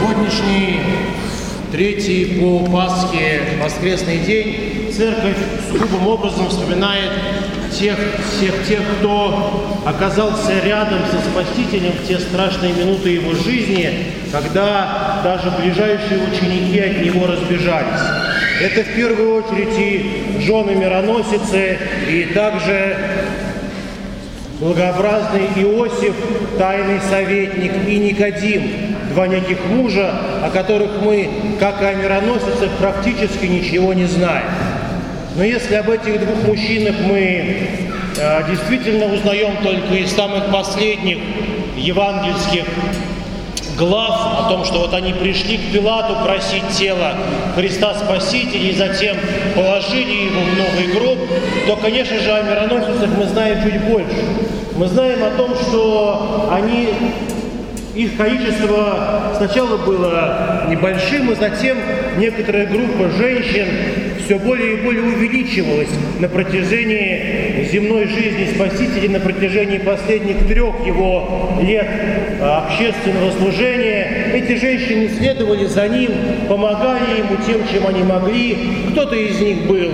сегодняшний третий по Пасхе воскресный день церковь сугубым образом вспоминает всех тех, кто оказался рядом со Спасителем в те страшные минуты его жизни, когда даже ближайшие ученики от него разбежались. Это в первую очередь и жены мироносицы, и также благообразный Иосиф, тайный советник, и Никодим, два неких мужа, о которых мы, как и о мироносицах, практически ничего не знаем. Но если об этих двух мужчинах мы действительно узнаем только из самых последних евангельских глав, о том, что вот они пришли к Пилату просить тело Христа Спасителя и затем положили его в новый гроб, то, конечно же, о мироносицах мы знаем чуть больше. Мы знаем о том, что их количество сначала было небольшим, и затем некоторая группа женщин все более и более увеличивалась на протяжении земной жизни Спасителя, на протяжении последних 3 его лет общественного служения. Эти женщины следовали за ним, помогали ему тем, чем они могли. Кто-то из них был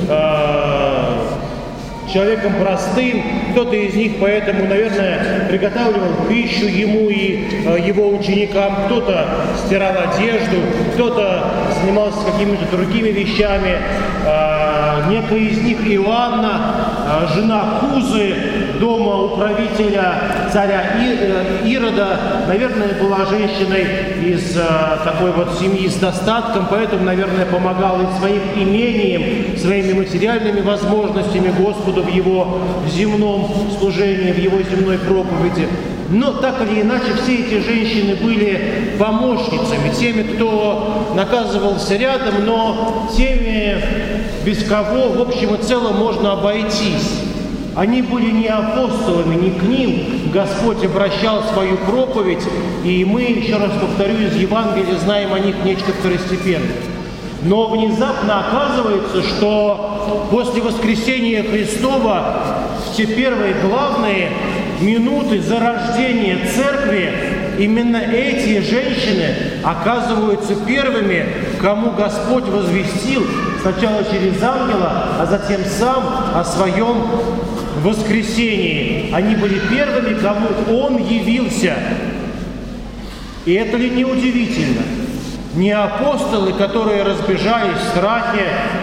человеком простым, кто-то из них поэтому, наверное, приготавливал пищу ему и его ученикам, кто-то стирал одежду, кто-то занимался какими-то другими вещами. Некая из них, Иоанна, жена Хузы, дома управителя царя Ирода, наверное, была женщиной из такой вот семьи с достатком, поэтому, наверное, помогала и своим имением, своими материальными возможностями Господу в его земном служении, в его земной проповеди. Но так или иначе все эти женщины были помощницами, теми, кто наказывался рядом, но теми, без кого в общем и целом можно обойтись. Они были не апостолами, не к ним Господь обращал свою проповедь, и мы, еще раз повторю, из Евангелия знаем о них нечто второстепенное. Но внезапно оказывается, что после воскресения Христова в те первые главные минуты зарождения церкви именно эти женщины оказываются первыми, кому Господь возвестил сначала через ангела, а затем сам о своем воскресении. Они были первыми, кому Он явился. И это ли не удивительно? Не апостолы, которые разбежались в страхе,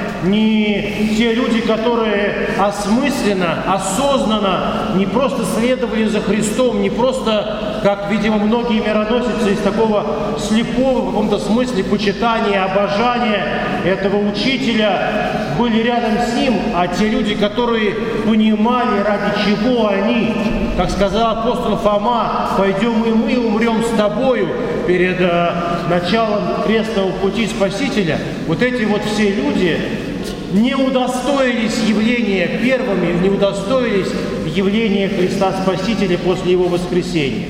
не те люди, которые осмысленно, осознанно не просто следовали за Христом, не просто, как, видимо, многие мироносицы, из такого слепого в каком-то смысле почитания, обожания этого учителя были рядом с ним, а те люди, которые понимали, ради чего они, как сказал апостол Фома, пойдем и мы умрем с тобою перед началом крестного пути Спасителя, вот эти вот все люди не удостоились явления первыми, не удостоились явления Христа Спасителя после Его воскресения.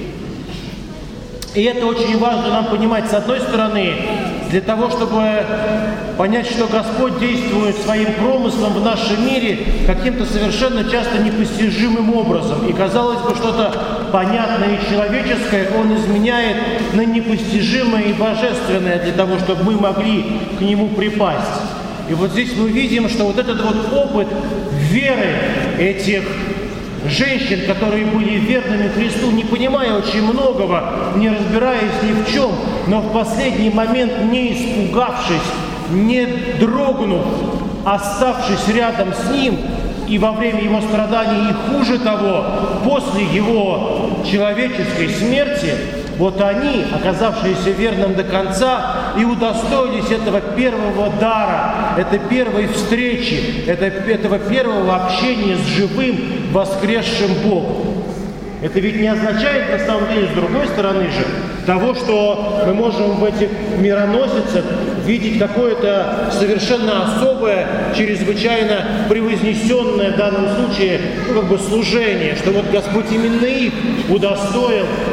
И это очень важно нам понимать, с одной стороны, для того, чтобы понять, что Господь действует своим промыслом в нашем мире каким-то совершенно часто непостижимым образом. И, казалось бы, что-то понятное и человеческое Он изменяет на непостижимое и божественное для того, чтобы мы могли к Нему припасть. И вот здесь мы видим, что вот этот вот опыт веры этих женщин, которые были верными Христу, не понимая очень многого, не разбираясь ни в чем, но в последний момент не испугавшись, не дрогнув, оставшись рядом с Ним и во время Его страданий, и хуже того, после Его человеческой смерти, вот они, оказавшиеся верным до конца, и удостоились этого первого дара, этой первой встречи, этого первого общения с живым, воскресшим Богом. Это ведь не означает, на самом деле, с другой стороны же, того, что мы можем в этих мироносицах видеть какое-то совершенно особое, чрезвычайно превознесенное в данном случае, служение, что вот Господь именно их удостоил